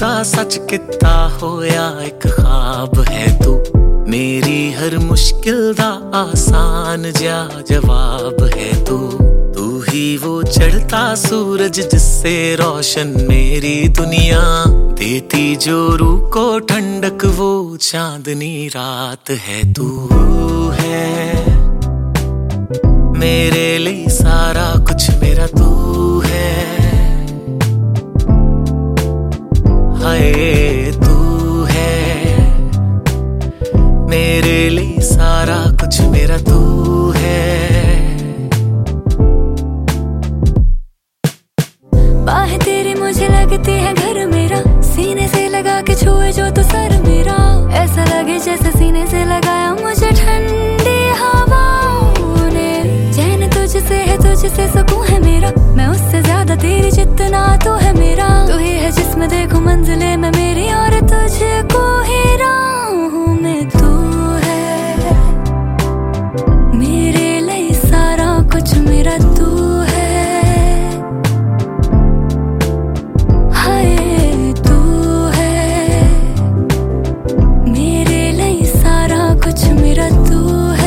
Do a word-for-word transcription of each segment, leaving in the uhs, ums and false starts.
झूठा सच किता होया एक ख्वाब है तू, मेरी हर मुश्किल दा आसान जा जवाब है तू। तू ही वो चढ़ता सूरज जिससे रोशन मेरी दुनिया, देती जो रूह को ठंडक वो चांदनी रात है। तू है मेरे लिए सारा कुछ, मेरा तू है। हाय तू है मेरे लिए सारा कुछ, मेरा तू है। बाहें तेरी मुझे लगती है घर मेरा, सीने से लगा के छुए जो तो सर मेरा, ऐसा लगे जैसे सीने से लगाया मुझे ठंडी हवाओं ने। चैन तुझसे है, तुझसे सुकून है मेरा, मैं उससे ज्यादा तेरी जितना तू है मेरा। तू ही है जिसमें देखो मंजिलें मैं मेरी, और तुझको ही राहों में तू है। मेरे लिए सारा कुछ मेरा तू है। हाय तू है मेरे लिए सारा कुछ, मेरा तू है।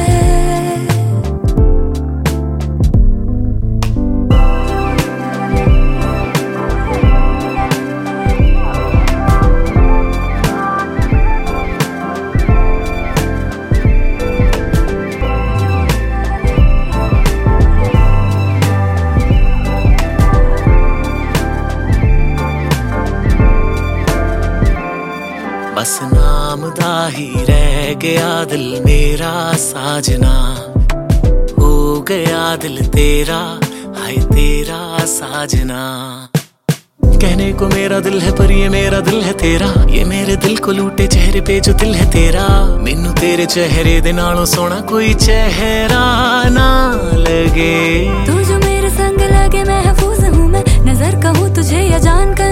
बस नाम दा ही रह गया दिल मेरा साजना, हो गया दिल तेरा, हाय तेरा साजना। कहने को मेरा दिल है पर ये मेरा दिल है तेरा, ये मेरे दिल को लूटे चेहरे पे जो दिल है तेरा। मैनू तेरे चेहरे दे नालों सोना कोई चेहरा ना लगे। तू जो मेरे संग लगे महफूज हूँ मैं, नजर कहूँ तुझे या जान कर